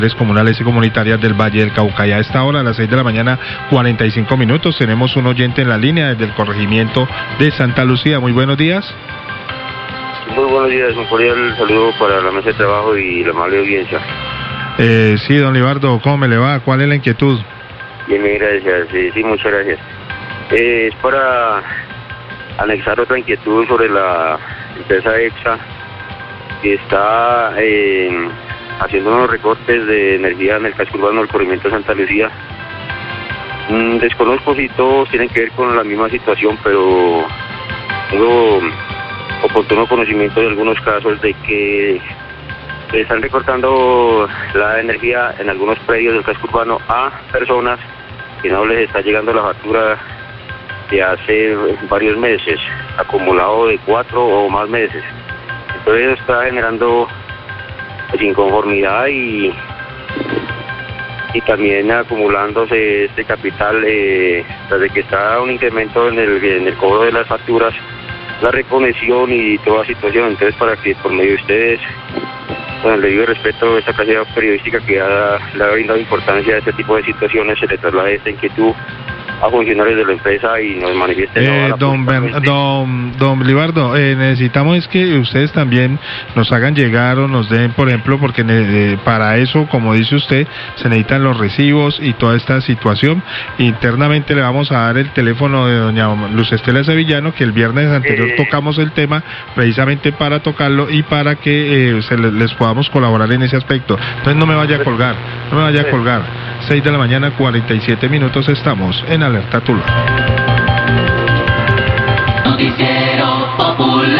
comunales y comunitarias del Valle del Cauca. Y a esta hora, a las 6 de la mañana, 45 minutos, tenemos un oyente en la línea desde el corregimiento de Santa Lucía. Muy buenos días. Muy buenos días, un cordial saludo para la mesa de trabajo y la amable audiencia. Sí, don Libardo, ¿cómo me le va? ¿Cuál es la inquietud? Bien, gracias, sí, muchas gracias. Es para anexar otra inquietud sobre la empresa EXA, que está haciendo unos recortes de energía en el casco urbano del corregimiento de Santa Lucía. Desconozco si todos tienen que ver con la misma situación, pero tengo oportuno conocimiento de algunos casos de que están recortando la energía en algunos predios del casco urbano a personas que no les está llegando la factura de hace varios meses, acumulado de 4 o más meses. Entonces eso está generando inconformidad y también acumulándose este capital desde que está un incremento en el cobro de las facturas, la reconexión y toda situación. Entonces, para que por medio de ustedes, con el debido respeto a esta calidad periodística que le ha brindado importancia a este tipo de situaciones, se le traslade esta inquietud a funcionarios de la empresa y nos manifiesten. Don Libardo, necesitamos es que ustedes también nos hagan llegar o nos den, por ejemplo, porque para eso, como dice usted, se necesitan los recibos y toda esta situación. Internamente le vamos a dar el teléfono de doña Luz Estela Sevillano, que el viernes anterior tocamos el tema precisamente para tocarlo y para que les podamos colaborar en ese aspecto. Entonces no me vaya a colgar. 6 de la mañana, 47 minutos, estamos en Alerta Tuluá.